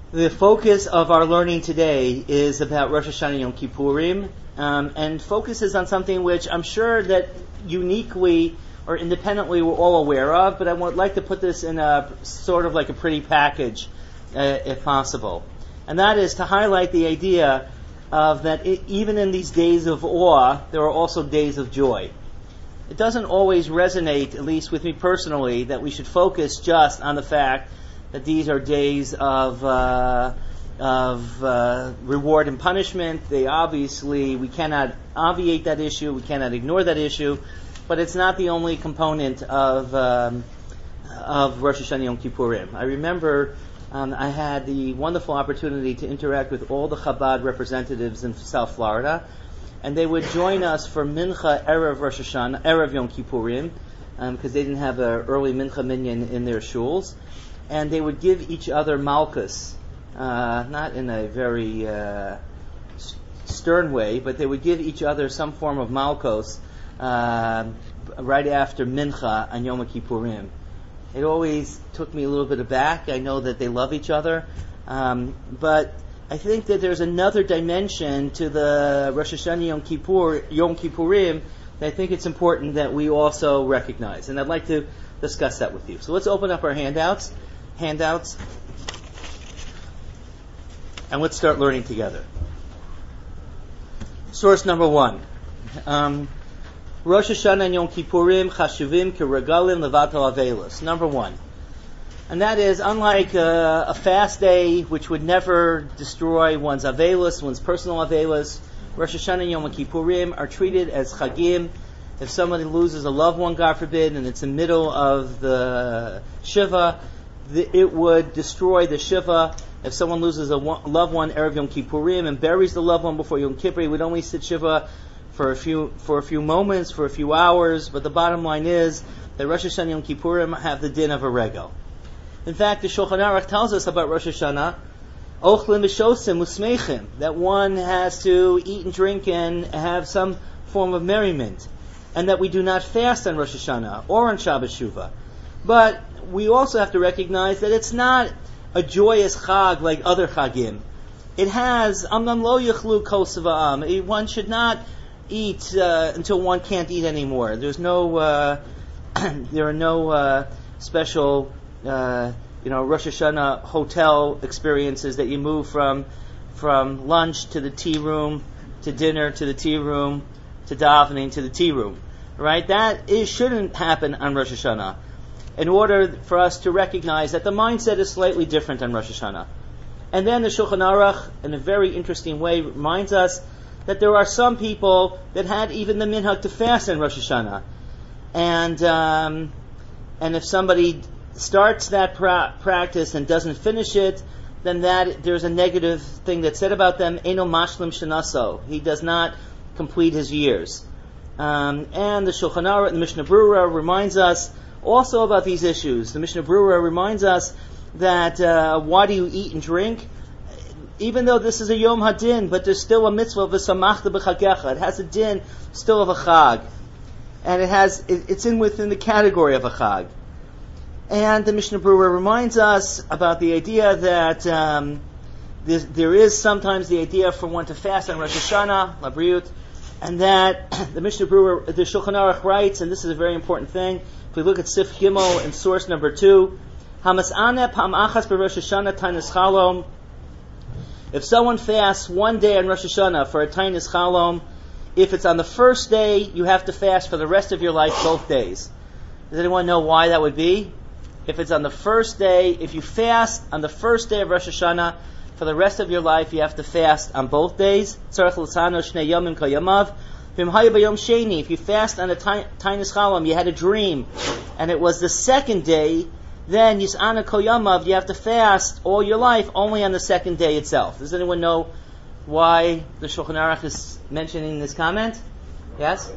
The focus of our learning today is about Rosh Hashanah and Yom Kippurim, and focuses on something which I'm sure that uniquely or independently we're all aware of, but I would like to put this in a sort of like a pretty package, if possible. And that is to highlight the idea of that even in these days of awe, there are also days of joy. It doesn't always resonate, at least with me personally, that we should focus just on the fact that these are days of reward and punishment. We cannot obviate that issue, we cannot ignore that issue, but it's not the only component of Rosh Hashanah Yom Kippurim. I remember I had the wonderful opportunity to interact with all the Chabad representatives in South Florida, and they would join us for Mincha Erev Rosh Hashanah, Erev Yom Kippurim, because they didn't have an early Mincha minyan in their shuls. And they would give each other malchus, not in a very stern way, but they would give each other some form of malchus right after mincha on Yom Kippurim. It always took me a little bit aback. I know that they love each other, but I think that there's another dimension to the Rosh Hashanah Yom Kippurim that I think it's important that we also recognize, and I'd like to discuss that with you. So let's open up our handouts, and let's start learning together. Source number 1. Rosh Hashanah and Yom Kippurim chashuvim k'regalim levatal avelos. Number 1. And that is, unlike a fast day, which would never destroy one's avelos, one's personal avelos, Rosh Hashanah and Yom Kippurim are treated as chagim. If somebody loses a loved one, God forbid, and it's in the middle of the Shiva, it would destroy the Shiva. If someone loses a loved one Erev Yom Kippurim and buries the loved one before Yom Kippur, he would only sit Shiva for a few moments, for a few hours. But the bottom line is that Rosh Hashanah and Yom Kippurim have the din of a regel. In fact, the Shulchan Aruch tells us about Rosh Hashanah, Ochlim v'shosim usmeichim, that one has to eat and drink and have some form of merriment, and that we do not fast on Rosh Hashanah or on Shabbat Shuvah. But we also have to recognize that it's not a joyous chag like other chagim. It has amnam lo yichlu kol tzva'am. One should not eat until one can't eat anymore. There's no, there are no special, Rosh Hashanah hotel experiences that you move from lunch to the tea room, to dinner to the tea room, to davening to the tea room. Right? That shouldn't happen on Rosh Hashanah, in order for us to recognize that the mindset is slightly different on Rosh Hashanah. And then the Shulchan Aruch, in a very interesting way, reminds us that there are some people that had even the minhag to fast on Rosh Hashanah. And if somebody starts that practice and doesn't finish it, then there's a negative thing that's said about them, Eino mashlim shenaso. He does not complete his years. And the Shulchan Aruch, the Mishnah Berurah, reminds us also about these issues. The Mishnah Berurah reminds us that why do you eat and drink? Even though this is a Yom HaDin, but there's still a mitzvah of a Samachta b'chagecha. It has a din still of a chag. And it's within the category of a chag. And the Mishnah Berurah reminds us about the idea that there is sometimes the idea for one to fast on Rosh Hashanah, Labriut, and that the Mishnah Berurah, the Shulchan Aruch writes, and this is a very important thing, if we look at Sif Gimel in source number 2, Hamas'aneh pam achas b'Rosh Hashanah tainis chalom. If someone fasts one day on Rosh Hashanah for a tainis chalom, if it's on the first day, you have to fast for the rest of your life both days. Does anyone know why that would be? If it's on the first day, if you fast on the first day of Rosh Hashanah, for the rest of your life you have to fast on both days. Tzarech l'tzano shnei yomim kayamav. If you fast on a tainis chalom, you had a dream, and it was the second day, then yis'ana kol yamav, you have to fast all your life only on the second day itself. Does anyone know why the Shulchan Aruch is mentioning this comment? Yes?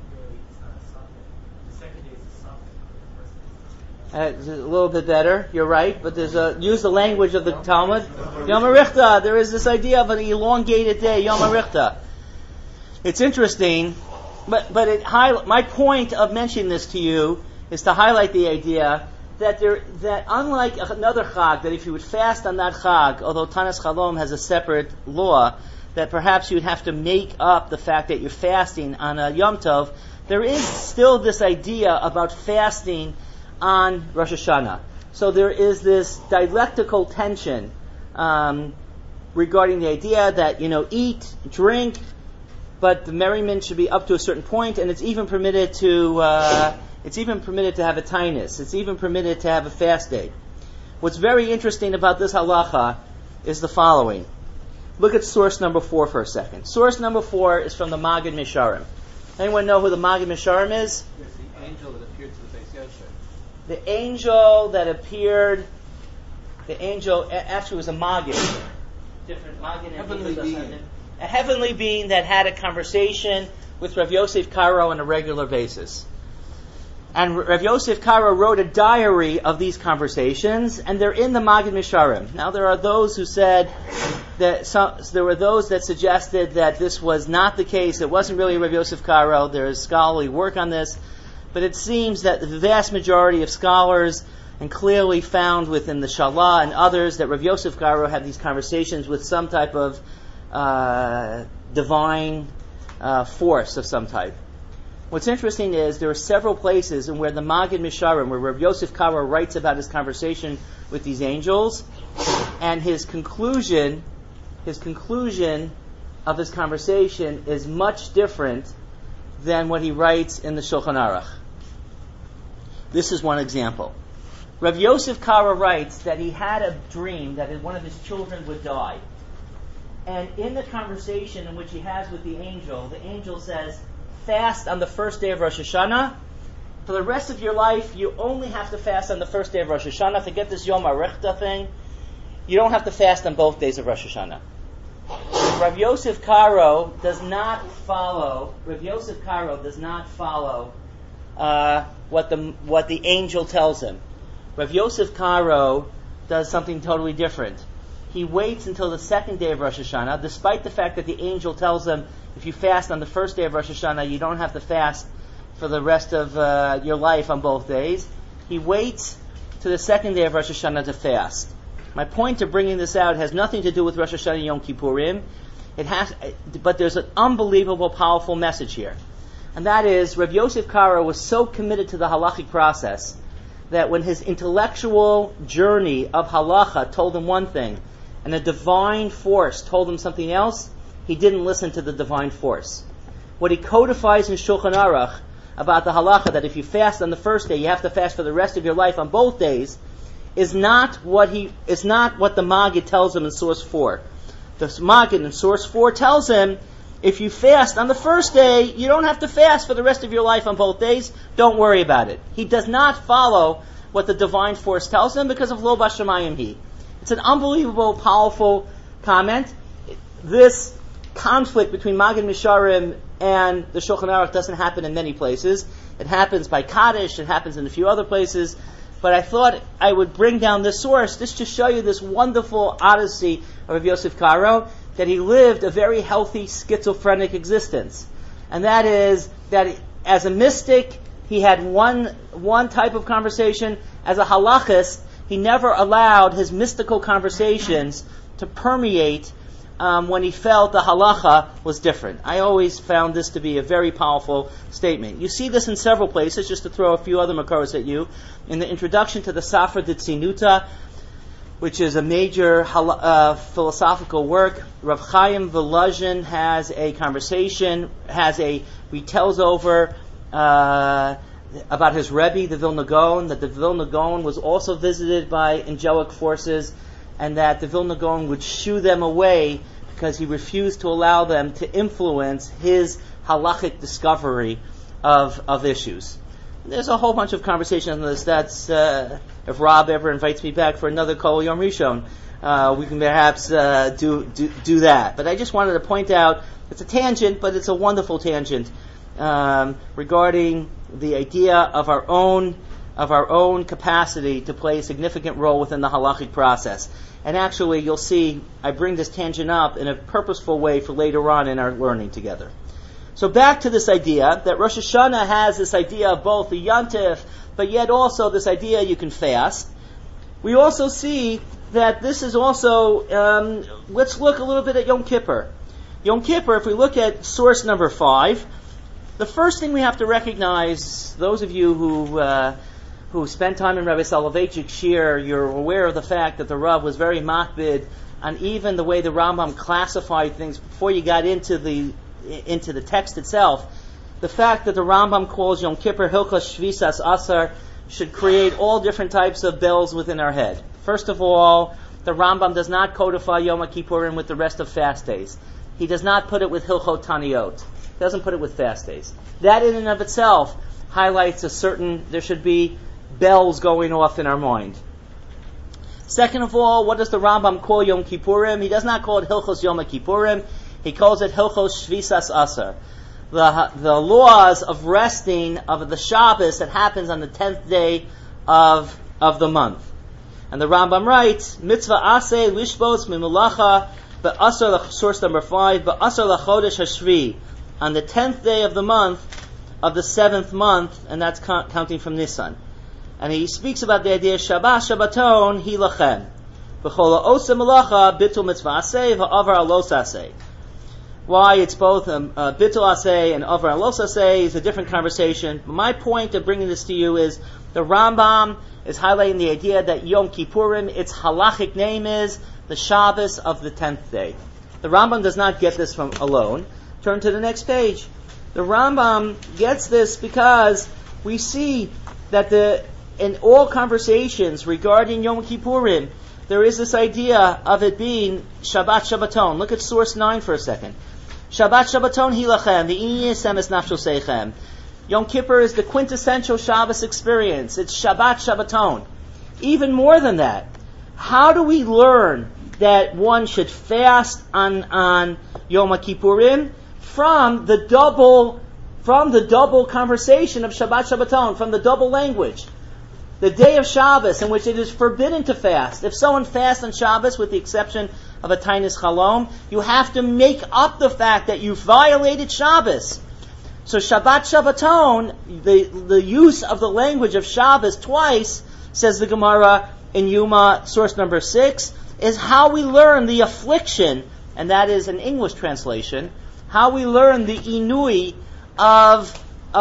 It's a little bit better, you're right, but use the language of the Talmud. Yom HaRichta, there is this idea of an elongated day, Yom HaRichta. It's interesting, but my point of mentioning this to you is to highlight the idea that unlike another Chag, that if you would fast on that Chag, although Tanas Chalom has a separate law, that perhaps you would have to make up the fact that you're fasting on a Yom Tov, there is still this idea about fasting on Rosh Hashanah. So there is this dialectical tension regarding the idea that, eat, drink, but the merriment should be up to a certain point, and it's even permitted to have a tainus. It's even permitted to have a fast day. What's very interesting about this halacha is the following. Look at source number 4 for a second. Source number 4 is from the Magid Misharim. Anyone know who the Magid Misharim is? Yes, the angel that appeared to the Beis Yosef. The angel that appeared, actually was a Magid. Different Magid. Heavenly being. A heavenly being that had a conversation with Rav Yosef Karo on a regular basis. And Rav Yosef Karo wrote a diary of these conversations, and they're in the Magid Misharim. Now there are those who said that there were those that suggested that this was not the case. It wasn't really Rav Yosef Karo. There is scholarly work on this, but it seems that the vast majority of scholars, and clearly found within the Shalah and others, that Rav Yosef Karo had these conversations with some type of divine force of some type. What's interesting is there are several places in where the Magid Misharim, where Rav Yosef Karo writes about his conversation with these angels, and his conclusion of his conversation is much different than what he writes in the Shulchan Aruch. This is one example. Rav Yosef Karo writes that he had a dream that one of his children would die. And in the conversation in which he has with the angel says, fast on the first day of Rosh Hashanah. For the rest of your life, you only have to fast on the first day of Rosh Hashanah. Forget this Yom HaRechta thing. You don't have to fast on both days of Rosh Hashanah. Rav Yosef Karo does not follow what the angel tells him. Rav Yosef Karo does something totally different. He waits until the second day of Rosh Hashanah, despite the fact that the angel tells him, if you fast on the first day of Rosh Hashanah, you don't have to fast for the rest of your life on both days. He waits to the second day of Rosh Hashanah to fast. My point of bringing this out has nothing to do with Rosh Hashanah Yom Kippurim. But there's an unbelievable, powerful message here. And that is, Rav Yosef Karo was so committed to the halachic process that when his intellectual journey of halacha told him one thing, and a divine force told him something else, he didn't listen to the divine force. What he codifies in Shulchan Aruch about the halacha, that if you fast on the first day, you have to fast for the rest of your life on both days, is not what the Magid tells him in source 4. The Magid in source 4 tells him, if you fast on the first day, you don't have to fast for the rest of your life on both days. Don't worry about it. He does not follow what the divine force tells him because of Lo Bashamayim Hi. It's an unbelievable, powerful comment. This conflict between Magid Misharim and the Shulchan Aruch doesn't happen in many places. It happens by Kaddish, it happens in a few other places. But I thought I would bring down this source just to show you this wonderful odyssey of Rav Yosef Karo, that he lived a very healthy schizophrenic existence. And that is that as a mystic, he had one type of conversation. As a halachist, he never allowed his mystical conversations to permeate when he felt the halacha was different. I always found this to be a very powerful statement. You see this in several places, just to throw a few other makaros at you. In the introduction to the Safra D'Tzinuta, which is a major philosophical work, Rav Chaim Volozhin has a conversation, he tells over about his Rebbe, the Vilna Gaon, that the Vilna Gaon was also visited by angelic forces, and that the Vilna Gaon would shoo them away because he refused to allow them to influence his halachic discovery of issues. There's a whole bunch of conversations on this. That's if Rob ever invites me back for another Kol Yom Rishon, we can perhaps do that. But I just wanted to point out, it's a tangent, but it's a wonderful tangent regarding the idea of our own capacity to play a significant role within the halachic process. And actually, you'll see, I bring this tangent up in a purposeful way for later on in our learning together. So back to this idea that Rosh Hashanah has this idea of both the Yontif, but yet also this idea you can fast. We also see that this is also, let's look a little bit at Yom Kippur. Yom Kippur, if we look at source number 5, the first thing we have to recognize, those of you who spent time in Rabbi Soloveitchik's shir, you're aware of the fact that the Rav was very makbid on even the way the Rambam classified things before you got into the text itself. The fact that the Rambam calls Yom Kippur Hilchos Shvisas Asar should create all different types of bells within our head. First of all, the Rambam does not codify Yom Kippurim with the rest of fast days. He does not put it with Hilchot Taniyot. He doesn't put it with fast days. That in and of itself highlights there should be bells going off in our mind. Second of all, what does the Rambam call Yom Kippurim? He does not call it Hilchos Yom Kippurim. He calls it Hilchos Shvisas Asar. The laws of resting of the Shabbos that happens on the 10th day of the month. And the Rambam writes, Mitzvah Aseh Lishbos Mimulacha Ba'asar, source number 5, Ba'asar Lachodesh Hashvi, on the 10th day of the month, of the 7th month, and that's counting from Nisan. And he speaks about the idea Shabbat Shabbaton Hi Lachem. B'chol Ha'oseh Melacha Bitul Mitzvah Aseh Va'avar Alos Aseh. Why it's both Bitul Aseh and Avar Alos Aseh is a different conversation. But my point of bringing this to you is the Rambam is highlighting the idea that Yom Kippurim, its halachic name is the Shabbos of the 10th day. The Rambam does not get this from alone. Turn to the next page. The Rambam gets this because we see that in all conversations regarding Yom Kippurim, there is this idea of it being Shabbat Shabbaton. Look at source 9 for a second. Shabbat Shabbaton Hilachem, V'ini Yisem Es Nafsho Seichem. Yom Kippur is the quintessential Shabbos experience. It's Shabbat Shabbaton. Even more than that, how do we learn that one should fast on Yom Kippurim? From the double conversation of Shabbat Shabbaton, from the double language. The day of Shabbos, in which it is forbidden to fast. If someone fasts on Shabbos, with the exception of a Tainis Chalom, you have to make up the fact that you violated Shabbos. So Shabbat Shabbaton, the use of the language of Shabbos twice, says the Gemara in Yuma, source number 6, is how we learn the affliction, and that is an English translation, how we learn the inui of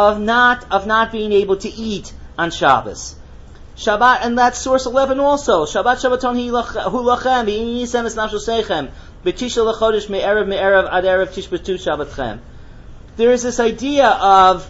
not being able to eat on Shabbos. Shabbat, and that's source 11 also. Shabbat Shabbaton hu lachem, v'ini yisem es nafsho seichem, b'tisha l'chodesh me'erev ad erev tishbatu Shabbatchem. There is this idea of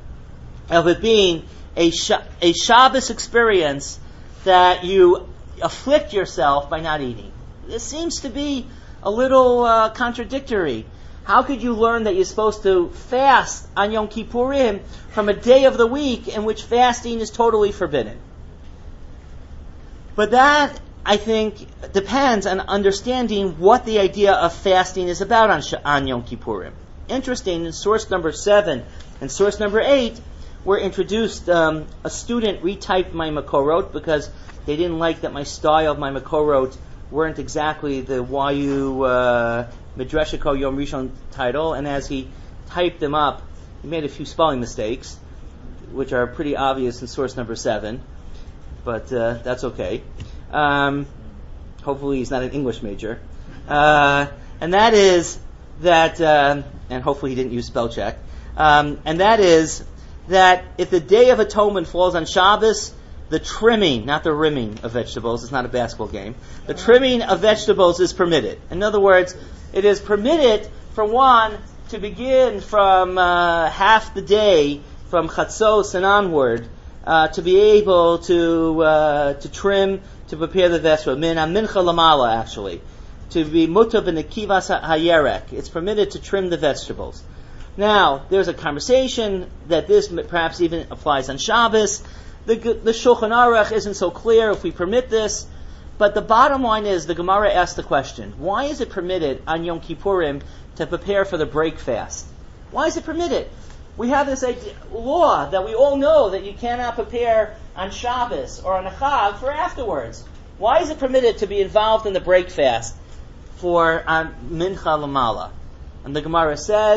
it being a Shabbos experience that you afflict yourself by not eating. This seems to be a little contradictory. How could you learn that you're supposed to fast on Yom Kippurim from a day of the week in which fasting is totally forbidden? But that, I think, depends on understanding what the idea of fasting is about on Yom Kippurim. Interesting, in source number 7 and source number 8, we're introduced, a student retyped my Makorot because they didn't like that my style of my Makorot weren't exactly the YU Midrashiko Yom Rishon title, and as he typed them up, he made a few spelling mistakes, which are pretty obvious in source number 7, but that's okay. Hopefully he's not an English major. And that is that, and hopefully he didn't use spell check, and that is that if the Day of Atonement falls on Shabbos, the trimming, not the rimming of vegetables, it's not a basketball game, the trimming of vegetables is permitted. In other words, it is permitted for one to begin from half the day, from Chatzos and onward, to be able to trim, to prepare the vegetable. Min mincha lamala, actually. To be mutav in the kivas hayerek. It's permitted to trim the vegetables. Now, there's a conversation that this perhaps even applies on Shabbos. The Shulchan Aruch isn't so clear if we permit this, but the bottom line is the Gemara asks the question, why is it permitted on Yom Kippurim to prepare for the break fast? Why is it permitted? We have this law that we all know that you cannot prepare on Shabbos or on a Chag for afterwards. Why is it permitted to be involved in the break fast for Mincha Lamala? And the Gemara says,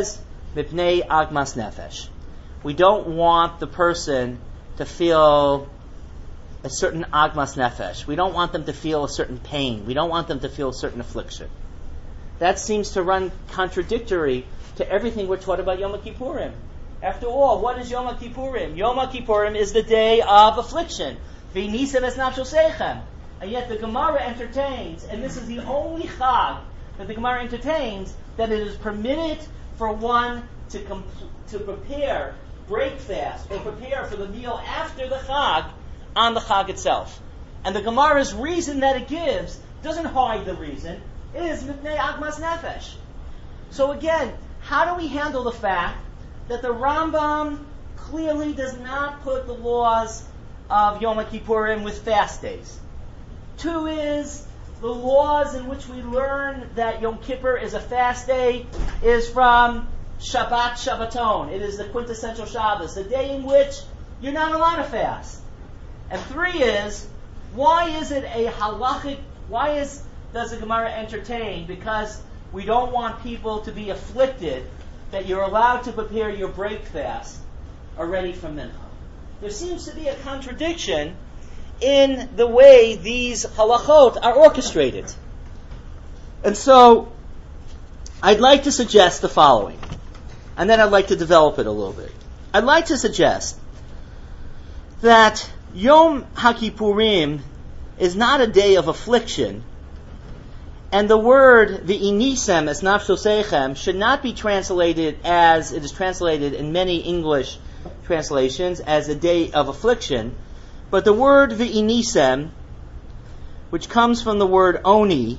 mipnei agmas nefesh. We don't want the person to feel a certain agmas nefesh. We don't want them to feel a certain pain. We don't want them to feel a certain affliction. That seems to run contradictory to everything we're taught about Yom Kippurim. After all, what is Yom Kippurim? Yom Kippurim is the day of affliction. V'nisem es nafsho seichem. And yet the Gemara entertains, and this is the only chag that the Gemara entertains, that it is permitted for one to prepare, break fast, or prepare for the meal after the chag on the chag itself. And the Gemara's reason that it gives doesn't hide the reason. It is mipnei agmas nefesh. So again, how do we handle the fact that the Rambam clearly does not put the laws of Yom Kippurim with fast days? Two is the laws in which we learn that Yom Kippur is a fast day is from Shabbat Shabbaton. It is the quintessential Shabbos, the day in which you're not allowed to fast. And three is, why is it a halachic, does the Gemara entertain? Because we don't want people to be afflicted that you're allowed to prepare your break fast already from Mincha. There seems to be a contradiction in the way these halachot are orchestrated. And so, I'd like to suggest the following. And then I'd like to develop it a little bit. I'd like to suggest that Yom HaKippurim is not a day of affliction, and the word v'inisem es nafsho seichem should not be translated as it is translated in many English translations as a day of affliction, but the word v'inisem, which comes from the word oni,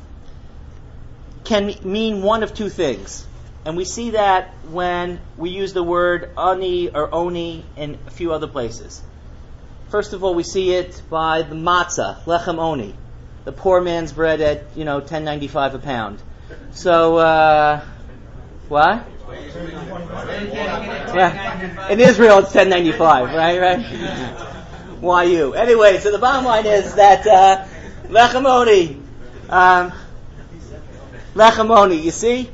can mean one of two things. And we see that when we use the word ani or oni in a few other places. First of all, we see it by the matzah, lechem oni, the poor man's bread at $10.95 a pound. So what? Yeah. In Israel, it's $10.95, right? Why you? Anyway, so the bottom line is that lechem oni, lechem oni. You see?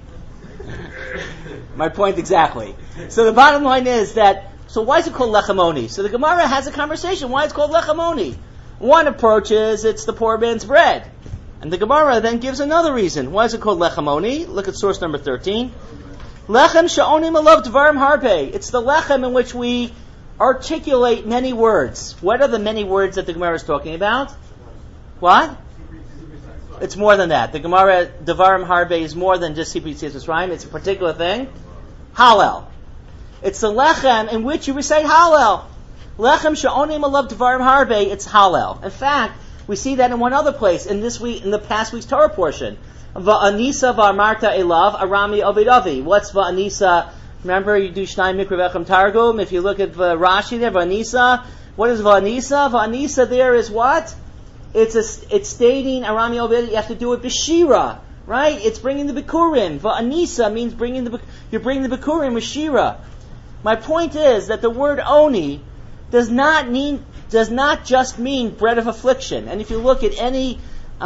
My point exactly. So the bottom line is that, so why is it called lechem oni? So the Gemara has a conversation why it's called lechem oni. One approach is it's the poor man's bread. And the Gemara then gives another reason. Why is it called lechem oni? Look at source number 13. Lechem she'onim alav dvarim harpe. It's the lechem in which we articulate many words. What are the many words that the Gemara is talking about? What? It's more than that. The Gemara, Devarim Harbe, is more than just Sipri Tzitzus Rhyme. It's a particular thing. Hallel. It's the lechem in which you recite Hallel. Lechem she'onim alav Devarim Harbe, it's Hallel. In fact, we see that in one other place, in the past week's Torah portion. Va'anisa va'amarta elav arami ovidavi. What's va'anisa? Remember, you do Shnai Mikra Vechem Targum. If you look at Rashi there, va'anisa. What is va'anisa? Va'anisa there is what? It's stating Arami Obed. You have to do it b'shira, right? It's bringing the bikurim. Va'anisa means you're bringing the bikurim with shira. My point is that the word oni does not just mean bread of affliction. And if you look at any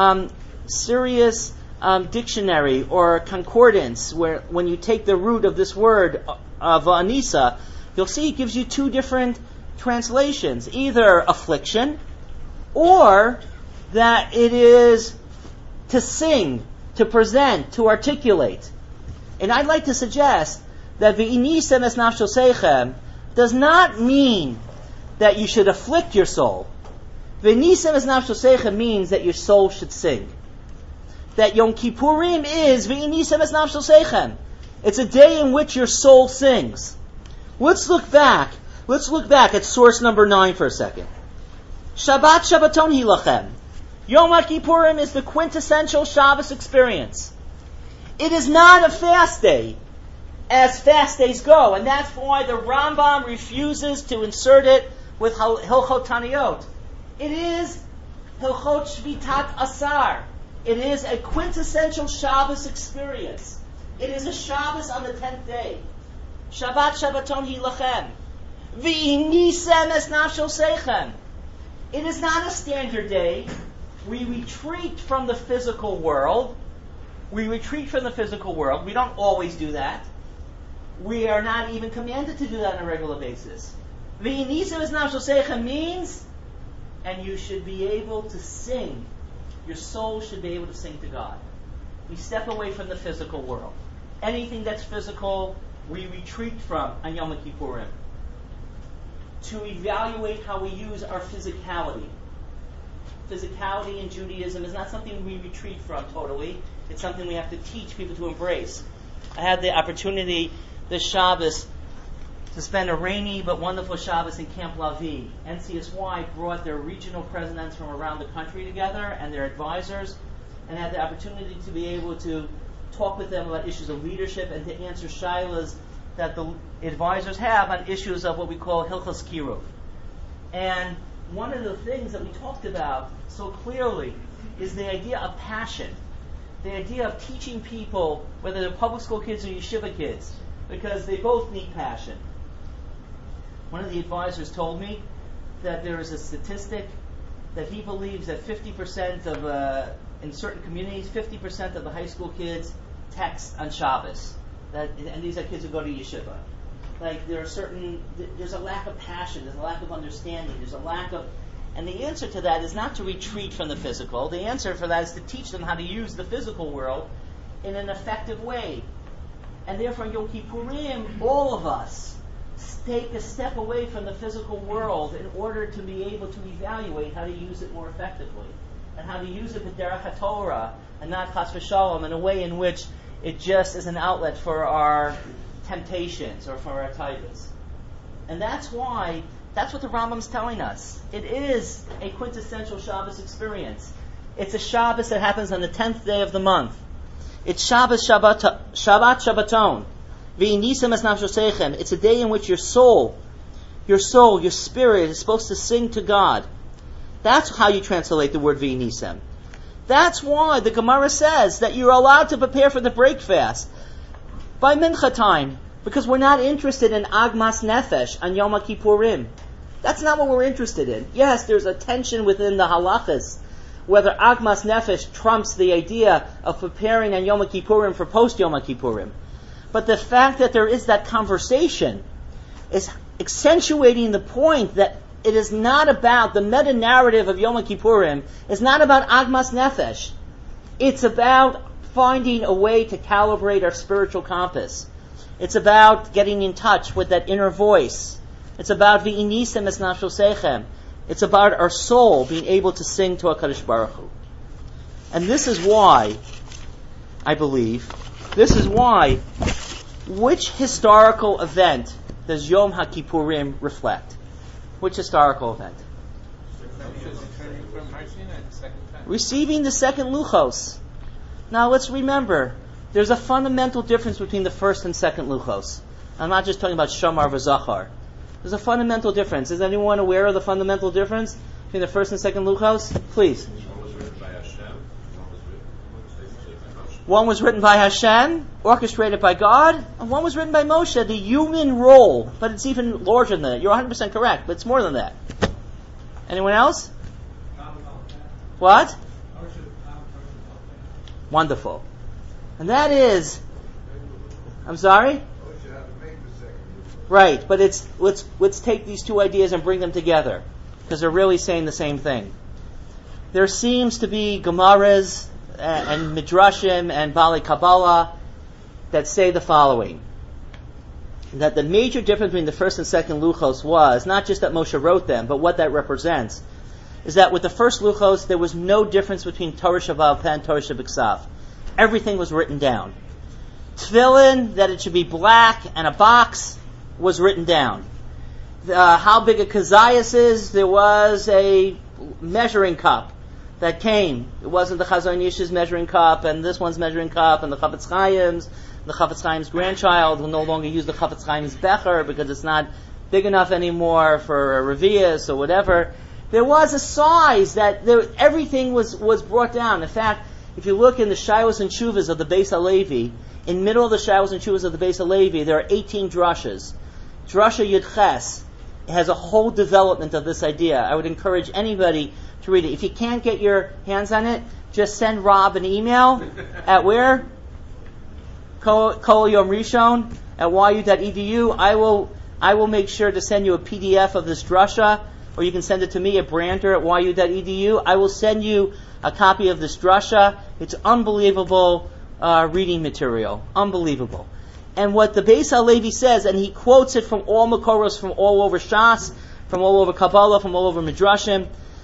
serious dictionary or concordance, where when you take the root of this word va'anisa, you'll see it gives you two different translations: either affliction, or that it is to sing, to present, to articulate. And I'd like to suggest that v'inisem es nafsho seichem does not mean that you should afflict your soul. V'inisem es nafsho seichem means that your soul should sing. That Yom Kippurim is v'inisem es nafsho seichem. It's a day in which your soul sings. Let's look back at source number 9 for a second. Shabbat Shabbaton hilachem. Yom Kippurim is the quintessential Shabbos experience. It is not a fast day, as fast days go, and that's why the Rambam refuses to insert it with Hilchot Taniyot. It is Hilchot Shvitat Asar. It is a quintessential Shabbos experience. It is a Shabbos on the 10th day. Shabbat Shabbaton hilachem. V'inisem es nafsho seichem. It is not a standard day. We retreat from the physical world. We don't always do that. we are not even commanded to do that on a regular basis. V'yinisem es nafshoseichem means, and you should be able to sing. Your soul should be able to sing to God. We step away from the physical world. Anything that's physical, we retreat from on Yom Kippurim. To evaluate how we use our physicality. Physicality in Judaism is not something we retreat from totally. It's something we have to teach people to embrace. I had the opportunity this Shabbos to spend a rainy but wonderful Shabbos in Camp Lavi. NCSY brought their regional presidents from around the country together and their advisors, and had the opportunity to be able to talk with them about issues of leadership and to answer shilas that the advisors have on issues of what we call Hilchos Kiruv. And one of the things that we talked about so clearly is the idea of passion. The idea of teaching people, whether they're public school kids or yeshiva kids, because they both need passion. One of the advisors told me that there is a statistic that he believes that 50% of, in certain communities, 50% of the high school kids text on Shabbos. And these are kids who go to yeshiva. Like there's a lack of passion, there's a lack of understanding, there's a lack of, and the answer to that is not to retreat from the physical. The answer for that is to teach them how to use the physical world in an effective way. And therefore, Yom Kippurim, all of us take a step away from the physical world in order to be able to evaluate how to use it more effectively, and how to use it with Derech HaTorah, and not Chas v'Shalom, in a way in which it just is an outlet for our temptations or for our taivas. And that's what the Rambam's telling us. It is a quintessential Shabbos experience. It's a Shabbos that happens on the 10th day of the month. It's Shabbos Shabbaton. V'yinisem es nafshoseichem. It's a day in which your soul, your spirit is supposed to sing to God. That's how you translate the word v'yinisem. That's why the Gemara says that you're allowed to prepare for the break fast by mincha time, because we're not interested in agmas nefesh on Yom Kippurim. That's not what we're interested in. Yes, there's a tension within the halachas, whether agmas nefesh trumps the idea of preparing on Yom Kippurim for post Yom Kippurim. But the fact that there is that conversation is accentuating the point that it is not about the meta-narrative of Yom Kippurim. It's not about agmas nefesh. It's about finding a way to calibrate our spiritual compass. It's about getting in touch with that inner voice. It's about v'inisem es nafshoseichem. It's about our soul being able to sing to HaKadosh Baruch Hu. And this is why, I believe, which historical event does Yom HaKippurim reflect? Which historical event? Receiving the second Luchos. Now let's remember, there's a fundamental difference between the first and second Luchos. I'm not just talking about Shamar v'Zachar. There's a fundamental difference. Is anyone aware of the fundamental difference between the first and second Luchos? Please. One was written by Hashem, orchestrated by God, and one was written by Moshe, the human role. But it's even larger than that. You're 100% correct, but it's more than that. Anyone else? What? Wonderful. And that is, I'm sorry? Right, but let's take these two ideas and bring them together, because they're really saying the same thing. There seems to be Gemaras and Midrashim and Bali Kabbalah that say the following: that the major difference between the first and second Luchos was not just that Moshe wrote them, but what that represents is that with the first Luchos there was no difference between Torah Shebaal Peh and Torah Shebiksav. Everything was written down. Tefillin, that it should be black, and a box was written down. How big a kazayas is, there was a measuring cup that came. It wasn't the Chazon Ish's measuring cup, and this one's measuring cup, and the Chafetz Chaim's grandchild will no longer use the Chafetz Chaim's becher because it's not big enough anymore for a revius or whatever. There was a size that everything was brought down. In fact, if you look in the Shilos and Shuvas of the Beis HaLevi, in the middle of the Shilos and Shuvas of the Beis HaLevi, there are 18 drashas. Drasha Yud Ches has a whole development of this idea. I would encourage anybody to read it. If you can't get your hands on it, just send Rob an email at where? Kol Yom Rishon at yu.edu. I will make sure to send you a PDF of this drasha, or you can send it to me at brander at yu.edu. I will send you a copy of this drasha. It's unbelievable reading material. Unbelievable. And what the Beis HaLevi says, and he quotes it from all Makoros, from all over Shas, from all over Kabbalah, from all over Midrashim,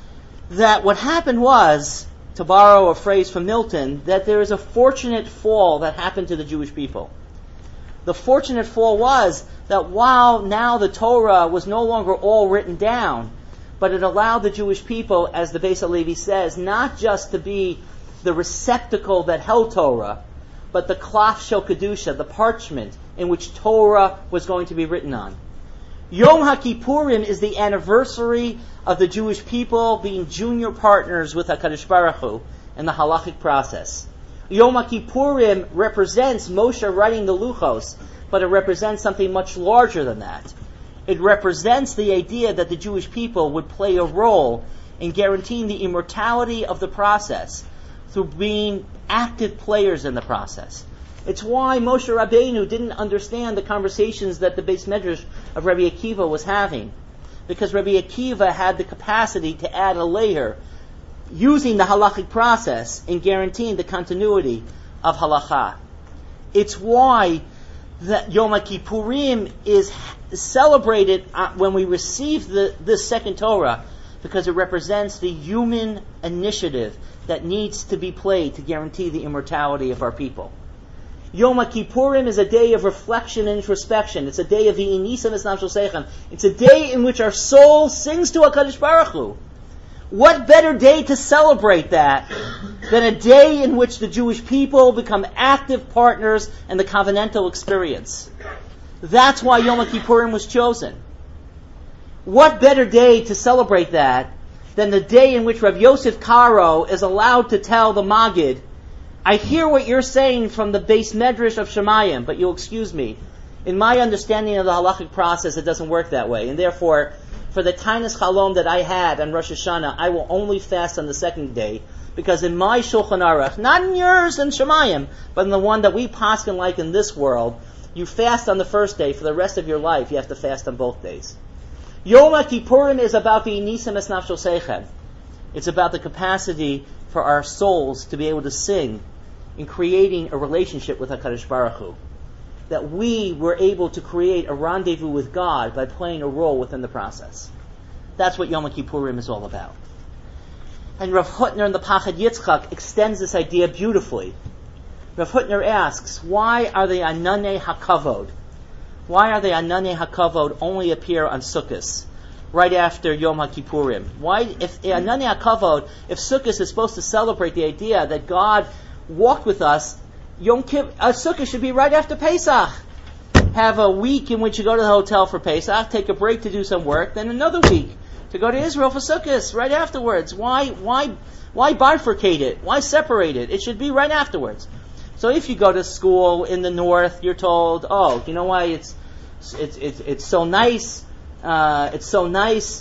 that what happened was, to borrow a phrase from Milton, that there is a fortunate fall that happened to the Jewish people. The fortunate fall was that while now the Torah was no longer all written down, but it allowed the Jewish people, as the Beis HaLevi says, not just to be the receptacle that held Torah, but the klaf shel kedusha, the parchment in which Torah was going to be written on. Yom HaKippurim is the anniversary of the Jewish people being junior partners with HaKadosh Baruch Hu in the halachic process. Yom HaKippurim represents Moshe writing the Luchos, but it represents something much larger than that. It represents the idea that the Jewish people would play a role in guaranteeing the immortality of the process through being active players in the process. It's why Moshe Rabbeinu didn't understand the conversations that the Beis Medrash of Rabbi Akiva was having, because Rabbi Akiva had the capacity to add a layer using the halachic process in guaranteeing the continuity of halacha. It's why that Yom HaKippurim is celebrated when we receive this second Torah, because it represents the human initiative that needs to be played to guarantee the immortality of our people. Yom HaKippurim is a day of reflection and introspection. It's a day of v'inisa v'snam seichem. It's a day in which our soul sings to HaKadosh Baruch Hu. What better day to celebrate that than a day in which the Jewish people become active partners in the covenantal experience? That's why Yom HaKippurim was chosen. What better day to celebrate that than the day in which Rav Yosef Karo is allowed to tell the Maggid, I hear what you're saying from the Beis Medrash of Shemayim, but you'll excuse me. In my understanding of the halachic process, it doesn't work that way. And therefore, for the Tainus Chalom that I had on Rosh Hashanah, I will only fast on the second day, because in my Shulchan Aruch, not in yours and Shemayim, but in the one that we paskin like in this world, you fast on the first day. For the rest of your life, you have to fast on both days. Yom HaKippurim is about the Inisam Es Nafshel Seichem. It's about the capacity for our souls to be able to sing in creating a relationship with HaKadosh Baruch Hu. That we were able to create a rendezvous with God by playing a role within the process. That's what Yom HaKippurim is all about. And Rav Hutner in the Pachad Yitzchak extends this idea beautifully. Rav Hutner asks, why are the Ananei HaKavod? Why are the Ananei HaKavod only appear on Sukkot, right after Yom HaKippurim? Why, if Ananei HaKavod, if Sukkot is supposed to celebrate the idea that God walked with us, Sukkot should be right after Pesach. Have a week in which you go to the hotel for Pesach, take a break to do some work, then another week to go to Israel for Sukkot right afterwards. Why bifurcate it? Why separate it? It should be right afterwards. So if you go to school in the north, you're told, oh, you know why it's so nice. It's so nice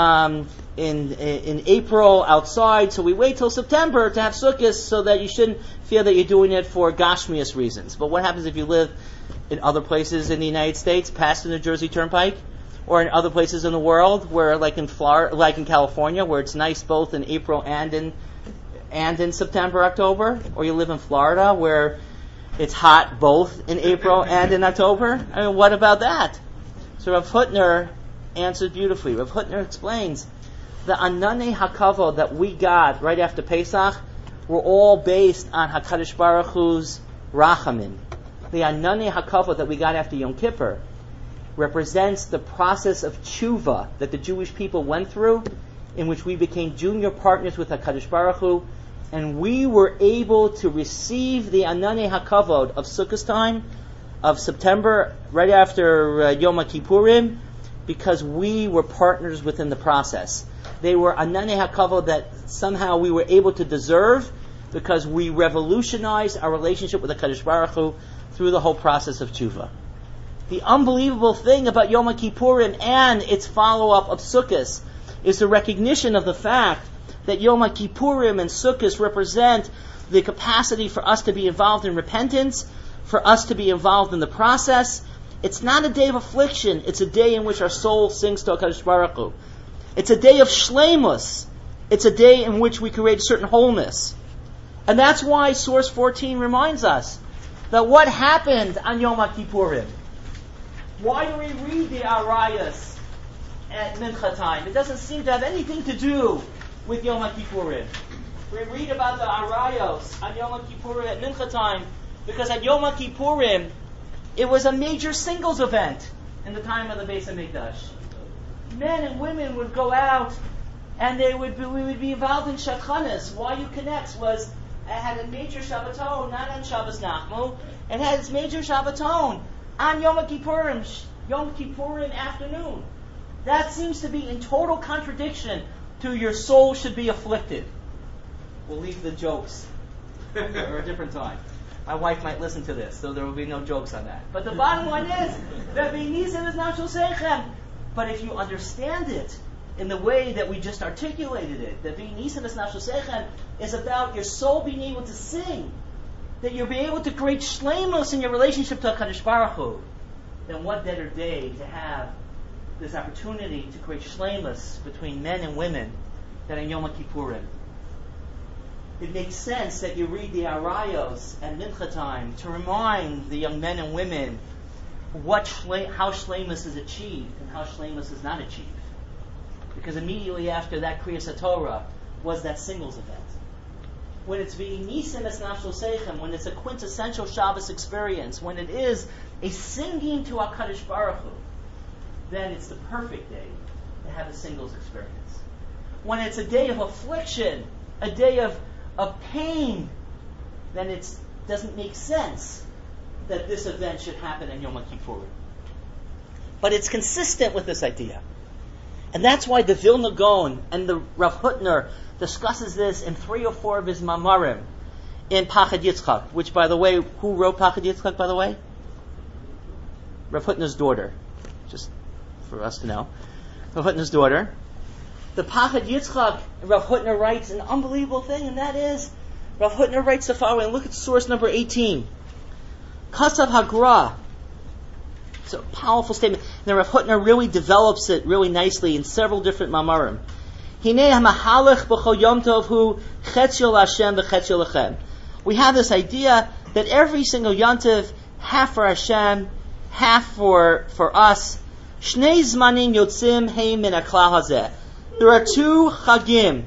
in April outside, so we wait till September to have Sukkot, so that you shouldn't feel that you're doing it for Gashmias reasons. But what happens if you live in other places in the United States, past the New Jersey Turnpike, or in other places in the world, where, like in Florida, like in California, where it's nice both in April and in September, October, or you live in Florida, where it's hot both in April and in October? I mean, what about that? So Rav Hutner answers beautifully. Rav Hutner explains the Ananei HaKavod that we got right after Pesach were all based on HaKadosh Baruch Hu's Rachamin. The Ananei HaKavod that we got after Yom Kippur represents the process of tshuva that the Jewish people went through, in which we became junior partners with HaKadosh Baruch Hu, and we were able to receive the Ananei HaKavod of Sukkot time, of September, right after Yom HaKippurim, because we were partners within the process. They were Ananei HaKavod that somehow we were able to deserve, because we revolutionized our relationship with HaKadosh Baruch Hu through the whole process of tshuva. The unbelievable thing about Yom HaKippurim and its follow-up of Sukkot is the recognition of the fact that Yom HaKippurim and Sukkot represent the capacity for us to be involved in repentance, for us to be involved in the process, It's not a day of affliction. It's a day in which our soul sings to HaKadosh Baruch Hu. It's a day of shleimus. It's a day in which we create a certain wholeness. And that's why Source 14 reminds us that what happened on Yom HaKippurim. Why do we read the Arayos at Mincha time? It doesn't seem to have anything to do with Yom HaKippurim. We read about the Arayos on Yom HaKippurim at Mincha time because at Yom HaKippurim it was a major singles event in the time of the Beis HaMikdash. Men and women would go out and we would be involved in Shadchanis. YU-Connects had a major Shabbaton, not on Shabbos Nachmu. It had its major Shabbaton on Yom Kippurim afternoon. That seems to be in total contradiction to your soul should be afflicted. We'll leave the jokes for a different time. My wife might listen to this, so there will be no jokes on that. But the bottom line is that V'nisem is Nafshel Seichem. But if you understand it in the way that we just articulated it, that V'nisem is Nafshel Seichem is about your soul being able to sing, that you'll be able to create shleimus in your relationship to HaKadosh Baruch Hu, then what better day to have this opportunity to create shleimus between men and women than in Yom Kippurim. It makes sense that you read the Arayos at Mincha time to remind the young men and women how shleimus is achieved and how shleimus is not achieved. Because immediately after that Kriyas HaTorah was that singles event. When it's V'nisem es Nafshel Seichem, when it's a quintessential Shabbos experience, when it is a singing to HaKadosh Baruch Hu, then it's the perfect day to have a singles experience. When it's a day of affliction, a day of pain, then it doesn't make sense that this event should happen in Yom Kippurim. But it's consistent with this idea. And that's why the Vilna Gaon and the Rav Hutner discusses this in 3 or 4 of his Mamarim in Pachad Yitzchak, which, by the way, who wrote Pachad Yitzchak, by the way? Rav Hutner's daughter. Just for us to know. Rav Hutner's daughter. The Pachad Yitzchak, Rav Hutner writes an unbelievable thing, and that is, Rav Hutner writes the following. Look at source number 18. Kasav Hagra. It's a powerful statement. And Rav Hutner really develops it really nicely in several different mamarim. Hinei hamahalech b'chol yom tov hu chetzio Hashem v'chetzio lechem. We have this idea that every single yontiv, half for Hashem, half for us. Shnei zmanim yotzim heim min haklal hazeh. There are two chagim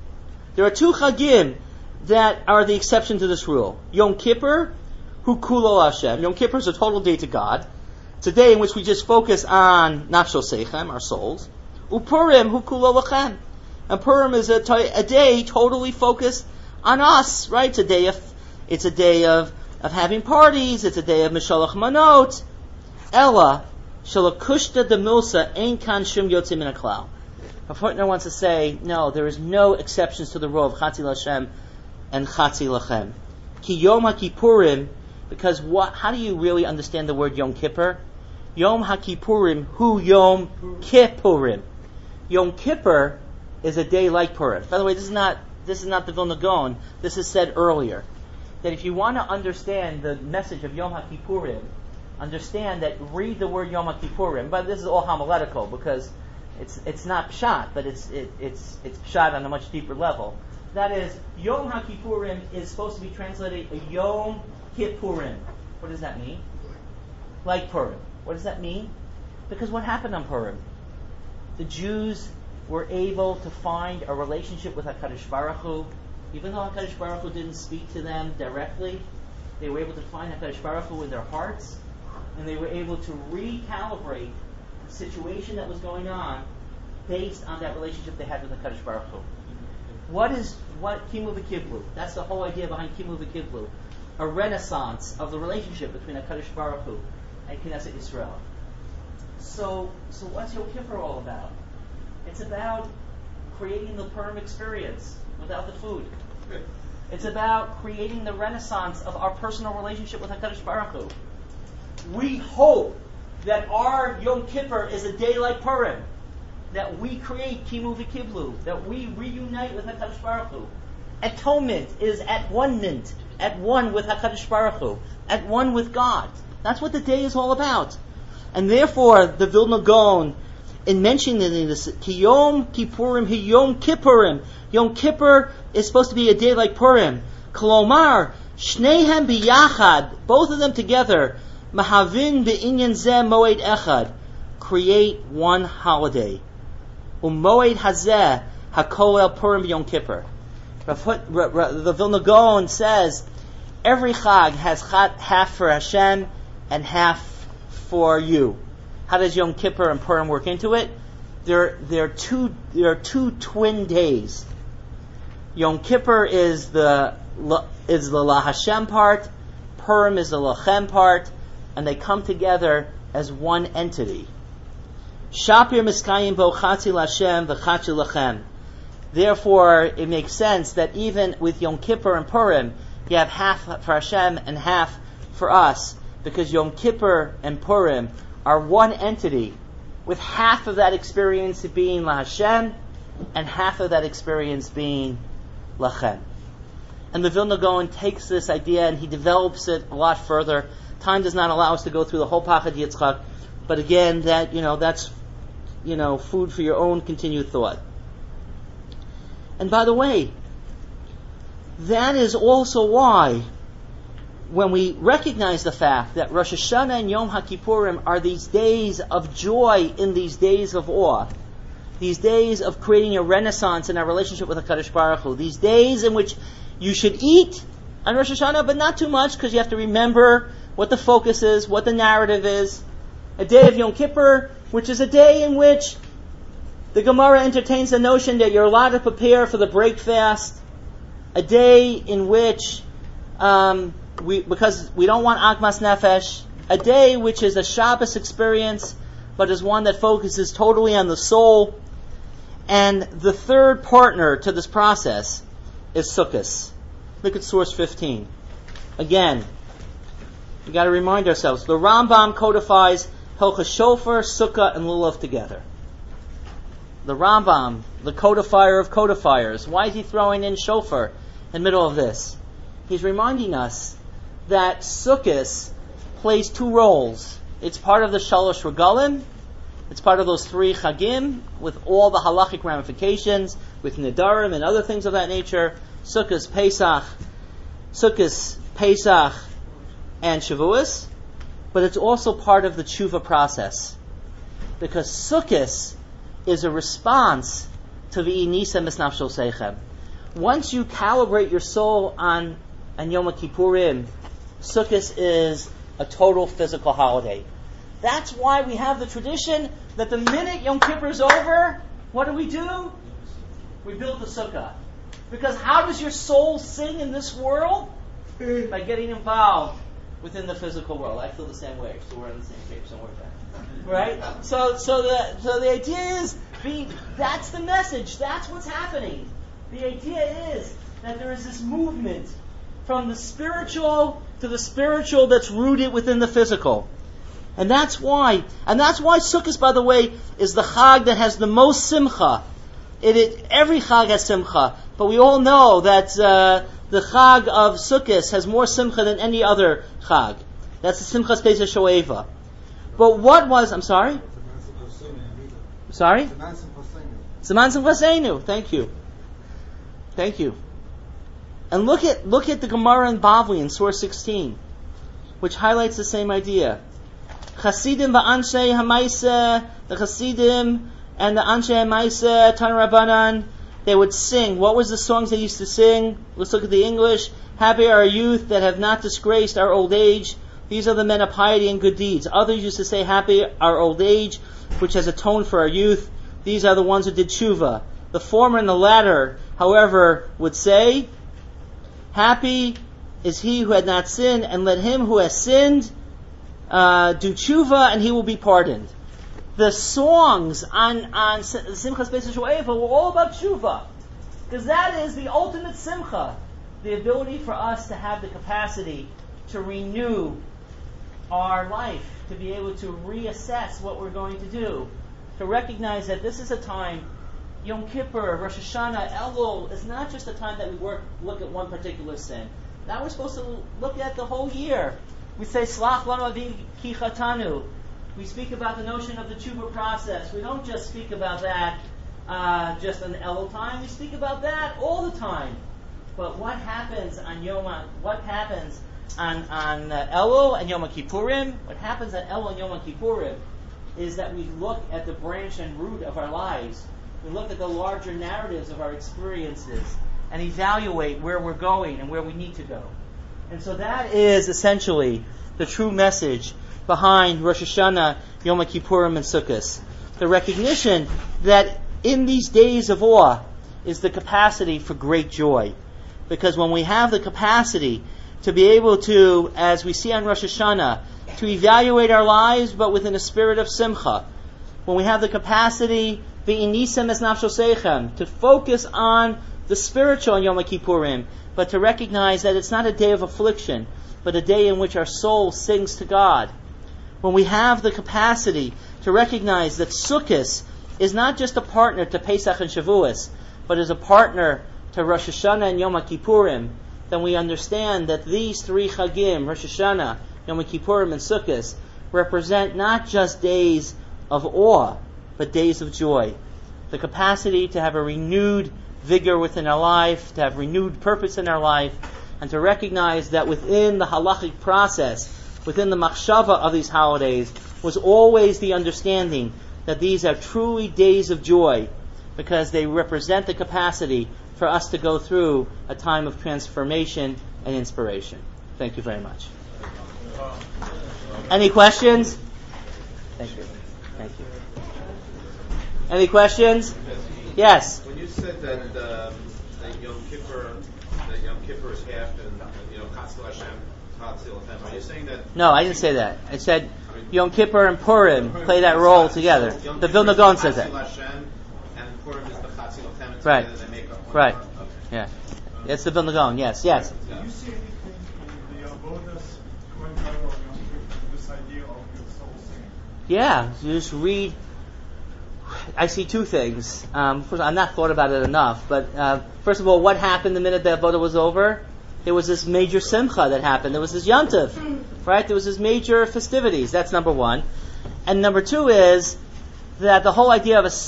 that are the exception to this rule. Yom Kippur, hu kulo Hashem. Yom Kippur is a total day to God. It's a day in which we just focus on Nafshel Seichem, our souls. Upurim, hu kulo lachem. And Purim is a day totally focused on us, right? It's a day of having parties. It's a day of Mishalach Manot. Ella, shalakushta de milsa ein kan shum yotzim min haklal. Rav Hutner wants to say, no, there is no exceptions to the rule of Chatzi L'Hashem and Chatzi L'Chem. Ki Yom HaKippurim, because how do you really understand the word Yom Kippur? Yom HaKippurim, hu Yom Kippurim. Yom Kippur is a day like Purim. By the way, this is not the Vilna Gaon. This is said earlier. That if you want to understand the message of Yom HaKippurim, understand that, read the word Yom HaKippurim, but this is all homiletical because it's not pshat, but it's pshat on a much deeper level. That is, Yom HaKippurim is supposed to be translated a Yom Kippurim. What does that mean? Like Purim. What does that mean? Because what happened on Purim? The Jews were able to find a relationship with HaKadosh Baruch Hu. Even though HaKadosh Baruch Hu didn't speak to them directly, they were able to find HaKadosh Baruch Hu in their hearts, and they were able to recalibrate the situation that was going on based on that relationship they had with HaKadosh Baruch Hu. What Kimu V'Kiblu? That's the whole idea behind Kimu V'Kiblu. A renaissance of the relationship between HaKadosh Baruch Hu and Knesset Yisrael. So what's Yom Kippur all about? It's about creating the Purim experience without the food. It's about creating the renaissance of our personal relationship with HaKadosh Baruch Hu. We hope that our Yom Kippur is a day like Purim, that we create Kimu V'Kiblu, that we reunite with HaKadosh Baruch Hu. Atonement is at one with HaKadosh Baruch Hu, at one with God. That's what the day is all about. And therefore, the Vilna Gaon, in mentioning this, Ki Yom Kippurim Hi Yom Kippurim. Yom Kippur is supposed to be a day like Purim. Kolomar, Shnehem biyachad, both of them together, Mahavin be'inyan zeh moed echad, create one holiday. Umoed hazeh hakolel Purim Yom Kippur. The Vilna Gaon says every Chag has half for Hashem and half for you. How does Yom Kippur and Purim work into it? There are two twin days. Yom Kippur is the La Hashem part, Purim is the Lachem part, and they come together as one entity. Shapir miskayim bo chatzi l'Hashem v'chatzi lachem. Therefore, it makes sense that even with Yom Kippur and Purim, you have half for Hashem and half for us, because Yom Kippur and Purim are one entity, with half of that experience being La Hashem and half of that experience being Lachem. And the Vilna Gaon takes this idea and he develops it a lot further. Time does not allow us to go through the whole Pachad Yitzchak, but again, that's food for your own continued thought. And by the way, that is also why, when we recognize the fact that Rosh Hashanah and Yom HaKippurim are these days of joy in these days of awe, these days of creating a renaissance in our relationship with HaKadosh Baruch Hu, these days in which you should eat on Rosh Hashanah, but not too much, because you have to remember what the focus is, what the narrative is. A day of Yom Kippur, which is a day in which the Gemara entertains the notion that you're allowed to prepare for the break fast. A day in which, because we don't want Agmas Nefesh, a day which is a Shabbos experience, but is one that focuses totally on the soul. And the third partner to this process is Sukkot. Look at source 15. Again, we got to remind ourselves, the Rambam codifies Hilchos Shofar, Sukkah, and Lulav together. The Rambam, the codifier of codifiers, why is he throwing in Shofar in the middle of this? He's reminding us that Sukkot plays two roles. It's part of the Shalosh Regalim, it's part of those 3 Chagim, with all the halachic ramifications, with Nidarim and other things of that nature. Sukkot, Pesach, and Shavuos. But it's also part of the Tshuva process. Because Sukkot is a response to V'inisa Misnafshel Seichem. Once you calibrate your soul on Yom Kippurim, Sukkot is a total physical holiday. That's why we have the tradition that the minute Yom Kippur is over, what do? We build the sukkah. Because how does your soul sing in this world? By getting involved within the physical world. I feel the same way, so we're on the same page, don't worry about it. Right? So the idea is, that's the message, that's what's happening. The idea is that there is this movement from the spiritual to the spiritual that's rooted within the physical. And that's why Sukkot, by the way, is the Chag that has the most simcha. Every Chag has simcha, but we all know that the Chag of Sukkot has more simcha than any other Chag. That's the Simchas Pesach Shoeva. But what was, I'm sorry? Sorry? Siman Simchas Einu. Thank you. And look at the Gemara in Bavli in source 16, which highlights the same idea. Chasidim va'anshe hamaisa, the Chasidim and the Anshe hamaisa, Tan Rabbanan, they would sing. What was the songs they used to sing? Let's look at the English. Happy are our youth that have not disgraced our old age. These are the men of piety and good deeds. Others used to say, happy our old age, which has atoned for our youth. These are the ones who did tshuva. The former and the latter, however, would say, happy is he who had not sinned, and let him who has sinned do tshuva, and he will be pardoned. The songs on Simchas Pesach Shoeva were all about tshuva, because that is the ultimate simcha, the ability for us to have the capacity to renew our life, to be able to reassess what we're going to do, to recognize that this is a time, Yom Kippur, Rosh Hashanah, Elul, is not just a time that we look at one particular sin. Now we're supposed to look at the whole year. We say, Slach lanu avinu ki chatanu. We speak about the notion of the tshuva process. We don't just speak about that just on Elul time. We speak about that all the time. But what happens on Elul and Yom Kippurim? What happens on Elul and Yom Kippurim is that we look at the branch and root of our lives. We look at the larger narratives of our experiences and evaluate where we're going and where we need to go. And so that is essentially the true message behind Rosh Hashanah, Yom Kippurim, and Sukkot. The recognition that in these days of awe is the capacity for great joy. Because when we have the capacity to be able to, as we see on Rosh Hashanah, to evaluate our lives, but within a spirit of simcha, when we have the capacity, v'inisem es nafsho seichem, to focus on the spiritual in Yom Kippurim, but to recognize that it's not a day of affliction, but a day in which our soul sings to God. When we have the capacity to recognize that Sukkot is not just a partner to Pesach and Shavuos, but is a partner to Rosh Hashanah and Yom Kippurim, then we understand that these three Chagim, Rosh Hashanah, Yom Kippurim, and Sukkot, represent not just days of awe, but days of joy. The capacity to have a renewed vigor within our life, to have renewed purpose in our life, and to recognize that within the halachic process, within the machshava of these holidays, was always the understanding that these are truly days of joy, because they represent the capacity for us to go through a time of transformation and inspiration. Thank you very much. Any questions? Thank you. Thank you. Any questions? Yes. When you said that Yom Kippur is half, and Chatzil Hashem, Chatzil Hashem, are you saying that? No, I didn't say that. I said Yom Kippur and Purim play that role together. The Vilna Gaon says that. Hashem and Purim is the Chatzil Hashem. Right. They make up one. Right. Okay. Yeah. It's the Vilna Gaon. Yes. Do you see anything in the avodas going on Yom Kippur, this idea of your soul singing? Yeah. You just read. I see two things. First, I've not thought about it enough, but first of all, what happened the minute the avodah was over? There was this major simcha that happened. There was this yontif, right? There was this major festivities. That's number one. And number two is that the whole idea of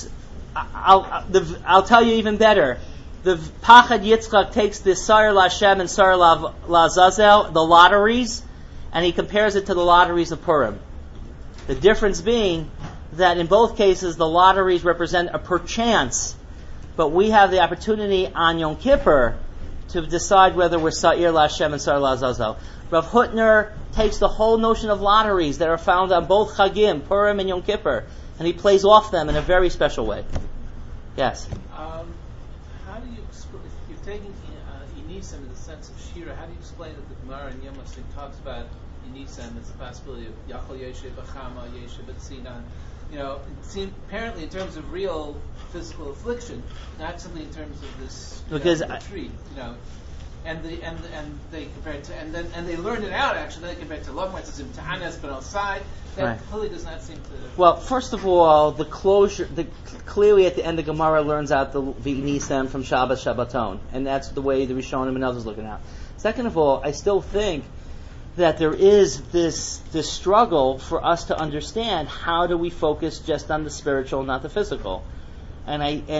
I'll tell you even better. The Pachad Yitzchak takes the Sar LaShem and Sar LaZazel, the lotteries, and he compares it to the lotteries of Purim. The difference being that in both cases the lotteries represent a perchance, but we have the opportunity on Yom Kippur to decide whether we're Sa'ir LaShem and Sar LaZazel. Rav Hutner takes the whole notion of lotteries that are found on both Chagim, Purim and Yom Kippur, and he plays off them in a very special way. Yes? How do you explain, if you're taking Inisam in the sense of Shira, how do you explain that the Gemara in Yom Hashem talks about Inisam as the possibility of Yachal Yeshe B'chama, Yeshe B'tzinan? Apparently in terms of real physical affliction, not simply in terms of this retreat. And they compare it to, and they learned it out actually. They compare it to Logmatzim Ta'anas, but outside that clearly does not seem to. Well, first of all, the closure. Clearly, at the end, the Gemara learns out the Nisam from Shabbos Shabbaton, and that's the way the Rishonim and others looking at. Second of all, I still think that there is this struggle for us to understand how do we focus just on the spiritual, not the physical. And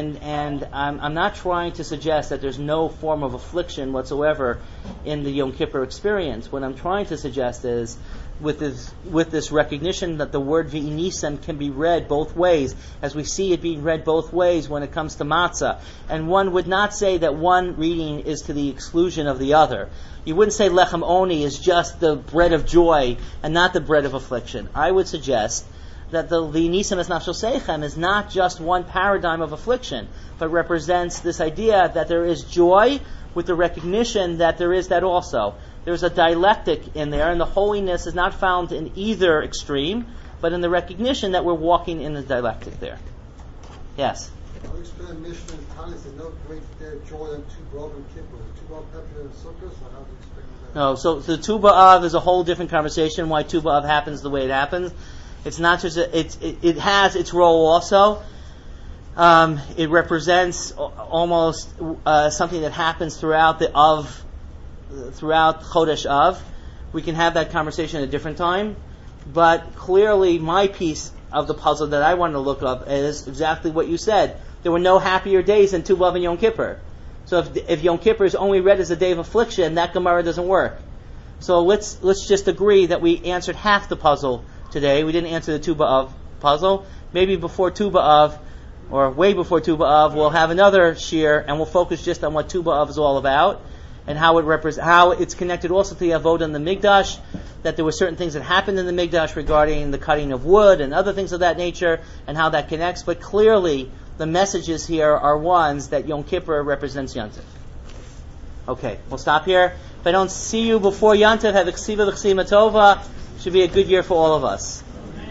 I'm not trying to suggest that there's no form of affliction whatsoever in the Yom Kippur experience. What I'm trying to suggest is, with this recognition that the word V'inisen can be read both ways, as we see it being read both ways when it comes to matzah. And one would not say that one reading is to the exclusion of the other. You wouldn't say Lechem Oni is just the bread of joy and not the bread of affliction. I would suggest that the Nisam es Nafsho Seichem is not just one paradigm of affliction, but represents this idea that there is joy with the recognition that there is that also. There's a dialectic in there, and the holiness is not found in either extreme, but in the recognition that we're walking in the dialectic there. Yes? How do you explain Mishnah and Talis and no great joy on Tu B'Av and Kippur? Tu B'Av, Pepper, and Sukkot, or how do you explain that? No, so the Tu B'Av is a whole different conversation, why Tu B'Av happens the way it happens. It's not just it has its role also. It represents almost something that happens throughout throughout Chodesh Av. We can have that conversation at a different time. But clearly my piece of the puzzle that I wanted to look up is exactly what you said. There were no happier days than Tu B'Av and Yom Kippur. So if Yom Kippur is only read as a day of affliction, that Gemara doesn't work. So let's just agree that we answered half the puzzle today. We didn't answer the Tu B'Av puzzle. Maybe before Tu B'Av, or way before Tu B'Av, we'll have another shir and we'll focus just on what Tu B'Av is all about and how it's connected also to the Avodah in the Mikdash, that there were certain things that happened in the Mikdash regarding the cutting of wood and other things of that nature and how that connects. But clearly, the messages here are ones that Yom Kippur represents Yantiv. Okay, we'll stop here. If I don't see you before Yantiv, have a Ksiva L'Chsima Tova. Should be a good year for all of us.